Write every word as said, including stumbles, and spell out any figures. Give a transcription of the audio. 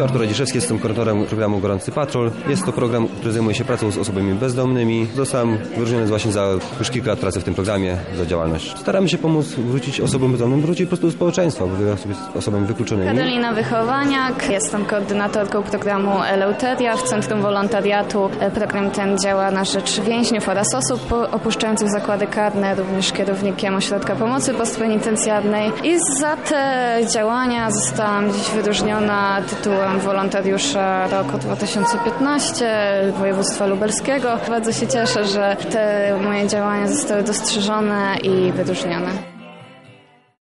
się Artur Radziszewski, jestem koordynatorem programu Gorący Patrol. Jest to program, który zajmuje się pracą z osobami bezdomnymi. Zostałem wyróżniony właśnie za już kilka lat pracy w tym programie, za działalność. Staramy się pomóc wrócić osobom bezdomnym, wrócić po prostu do społeczeństwa, bo wiele osób jest osobami wykluczonymi. Karolina Wychowaniak, jestem koordynatorką programu Eleuteria w Centrum Wolontariatu. Program ten działa na rzecz więźniów oraz osób opuszczających zakłady karne, również kierownikiem Ośrodka Pomocy Postpenitencjarnej. I za te działania zostałam dziś wyróżniona tytułem wolontariusza roku dwa tysiące piętnastego województwa lubelskiego. Bardzo się cieszę, że te moje działania zostały dostrzeżone i wyróżnione.